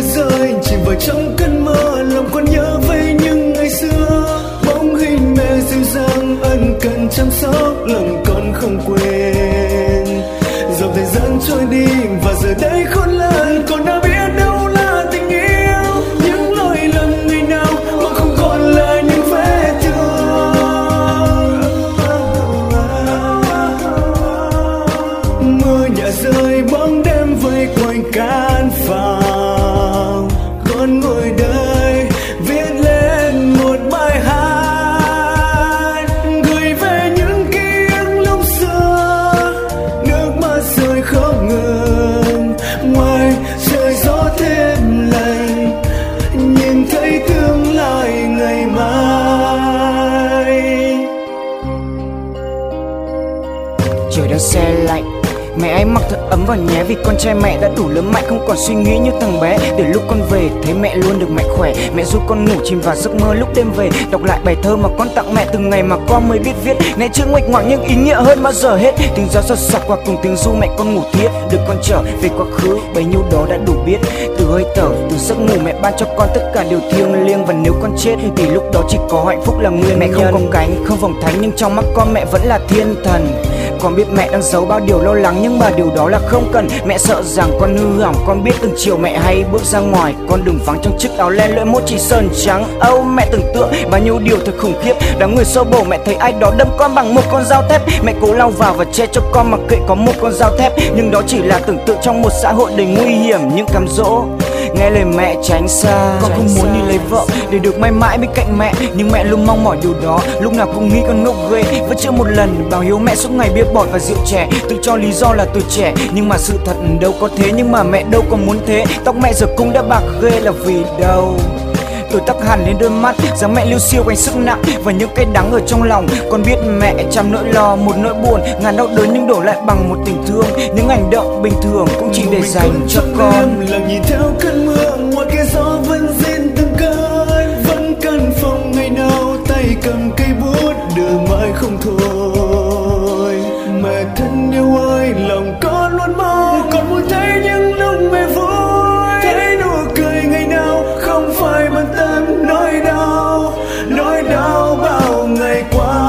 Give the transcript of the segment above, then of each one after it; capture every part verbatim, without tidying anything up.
rơi chìm vào trong cơn mơ, lòng còn nhớ về những ngày xưa. Bóng hình mẹ dịu dàng ân cần chăm sóc, lòng con không quên. Dòng thời gian trôi đi và giờ đây khôn lớn, con đã biết đâu là tình yêu. Những lỗi lầm ngày nào mà không còn là những vết thương. Mưa nhẹ rơi bóng đêm vây quanh căn phòng, con ngồi đây viết lên một bài hát gửi về những ký ức lúc xưa. Nước mắt rơi không ngừng, ngoài trời gió thêm lạnh, nhìn thấy tương lai ngày mai. Trời đang se lạnh, mẹ anh mặc thật ấm vào nhé, vì con trai mẹ đã đủ lớn mạnh, không còn suy nghĩ như thằng bé. Để lúc con về thấy mẹ luôn được mạnh khỏe, mẹ giúp con ngủ chìm vào giấc mơ lúc đêm về. Đọc lại bài thơ mà con tặng mẹ từng ngày mà con mới biết viết, nét chữ nguệch ngoạc nhưng ý nghĩa hơn bao giờ hết. Tiếng gió xào xạc qua cùng tiếng ru mẹ con ngủ thiếp, được con trở về quá khứ bấy nhiêu đó đã đủ biết. Từ hơi thở, từ giấc ngủ mẹ ban cho con tất cả điều thiêng liêng, và nếu con chết thì lúc đó chỉ có hạnh phúc là nguyên. Mẹ không có cánh, không vòng thánh, nhưng trong mắt con mẹ vẫn là thiên thần. Con biết mẹ đang giấu bao điều lo lắng, nhưng mà điều đó là không cần. Mẹ sợ rằng con hư hỏng, con biết từng chiều mẹ hay bước ra ngoài, con đừng vắng trong chiếc áo len lưỡi mốt chỉ sơn trắng. Âu oh, mẹ tưởng tượng bao nhiêu điều thật khủng khiếp. Đám người xô bổ mẹ thấy ai đó đâm con bằng một con dao thép, mẹ cố lao vào và che cho con mặc kệ có một con dao thép. Nhưng đó chỉ là tưởng tượng trong một xã hội đầy nguy hiểm, những cám dỗ nghe lời mẹ tránh xa. Con không muốn đi lấy vợ để được mãi mãi bên cạnh mẹ, nhưng mẹ luôn mong mỏi điều đó, lúc nào cũng nghĩ con ngốc ghê. Vẫn chưa một lần báo hiếu mẹ suốt ngày bia bọt và rượu chè, tự cho lý do là tuổi trẻ, nhưng mà sự thật đâu có thế. Nhưng mà mẹ đâu có muốn thế, tóc mẹ giờ cũng đã bạc ghê là vì đâu. Tôi tóc hẳn lên đôi mắt, dáng mẹ liêu siêu gánh sức nặng và những cái đắng ở trong lòng. Con biết mẹ trăm nỗi lo, một nỗi buồn, ngàn đau đớn nhưng đổ lại bằng một tình thương. Những hành động bình thường cũng chỉ để dành cho con. Lặng nhìn theo cơn mưa, ngoài kia gió vẫn rên từng cơn. Vẫn căn phòng ngày nào tay cầm cây bút đưa mãi không thôi. Mẹ thân yêu ơi, lòng con luôn mong con muốn thấy những lúc mẹ vui, thấy nụ cười ngày nào không phải bận tâm nỗi đau, nỗi đau bao ngày qua.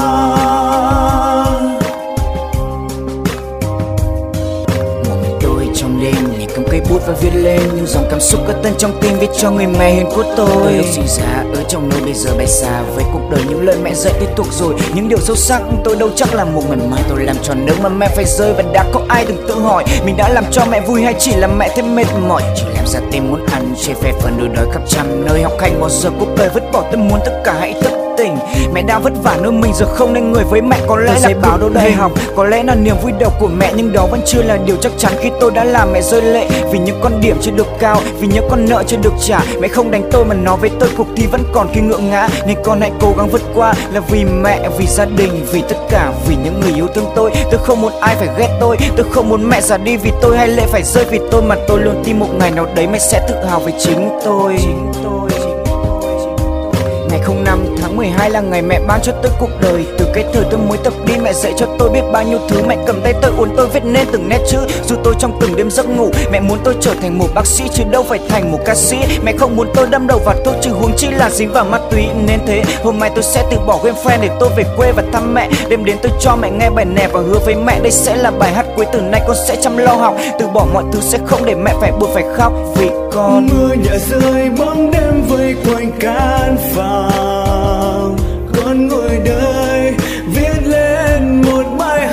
Một mình tôi trong đêm nhìn cầm cây bút và viết lên những dòng cảm xúc cất tân trong tim, viết cho người mẹ hiền của tôi. Lúc sinh ra ở trong nơi bây giờ bay xa với cuộc đời, những lời mẹ dạy tôi thuộc rồi. Những điều sâu sắc tôi đâu chắc là một ngày mai tôi làm tròn nước mà mẹ phải rơi. Và đã có ai từng tự hỏi mình đã làm cho mẹ vui hay chỉ làm mẹ thêm mệt mỏi. Chỉ làm ra tim muốn ăn chê phê phần đôi đói khắp trăm nơi, học hành bao giờ cuộc đời vứt bỏ tôi muốn tất cả hãy thức tỉnh. Mẹ đã vất vả nơi mình giờ không nên người với mẹ, có lẽ là báo đâu đây học, có lẽ là niềm vui đầu của mẹ, nhưng đó vẫn chưa là điều chắc chắn khi tôi đã làm mẹ rơi lệ. Vì những con điểm chưa được cao, vì những con nợ chưa được trả, mẹ không đánh tôi mà nói với tôi cuộc thi vẫn còn khi ngựa ngã, nên con hãy cố gắng vượt qua. Là vì mẹ, vì gia đình, vì tất cả, vì những người yêu thương tôi. Tôi không muốn ai phải ghét tôi, tôi không muốn mẹ già đi vì tôi hay lệ phải rơi vì tôi, mà tôi luôn tin một ngày nào đấy mẹ sẽ tự hào về chính tôi. Ngày không năm tháng mười hai là ngày mẹ ban cho tôi cuộc đời. Từ cái thời tôi mới tập đi, mẹ dạy cho tôi biết bao nhiêu thứ. Mẹ cầm tay tôi uốn tôi viết nên từng nét chữ, dù tôi trong từng đêm giấc ngủ. Mẹ muốn tôi trở thành một bác sĩ chứ đâu phải thành một ca sĩ. Mẹ không muốn tôi đâm đầu vào thuốc chứ huống chi là dính vào ma túy. Nên thế hôm nay tôi sẽ từ bỏ girlfriend để tôi về quê và thăm mẹ. Đêm đến tôi cho mẹ nghe bài nè và hứa với mẹ đây sẽ là bài hát cuối. Từ nay con sẽ chăm lo học, từ bỏ mọi thứ sẽ không để mẹ phải buồn phải khóc vì con. Mưa nhẹ rơi bóng đêm vây quanh căn phòng, con ngồi đây viết lên một bài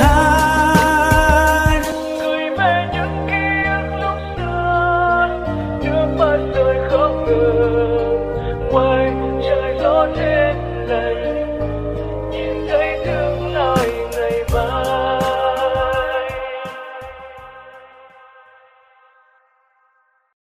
hát gửi về những ký ức lúc xưa. Nước mắt rơi